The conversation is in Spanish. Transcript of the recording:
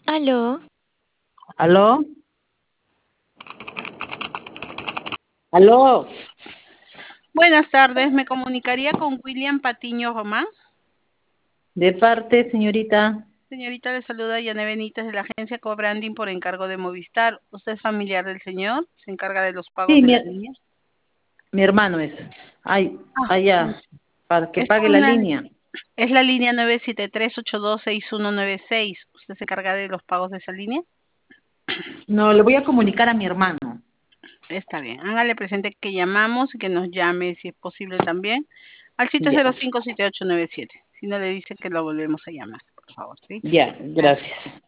Aló, ¿Aló? ¿Aló? Buenas tardes, me comunicaría con William Patiño Román. De parte, señorita. Señorita, le saluda Yané Benítez de la agencia Cobranding por encargo de Movistar. ¿Usted es familiar del señor? ¿Se encarga de los pagos Sí, de la línea? mi hermano es. Ay, Ah, allá, para que esta pague la línea. es la línea 973-826196. ¿Usted se encarga de los pagos de esa línea? No, le voy a comunicar a mi hermano. Está bien. Hágale presente que llamamos y que nos llame, si es posible también, al Ya, 705-7897. Si no, le dice que lo volvemos a llamar, por favor, ¿sí? ya, gracias.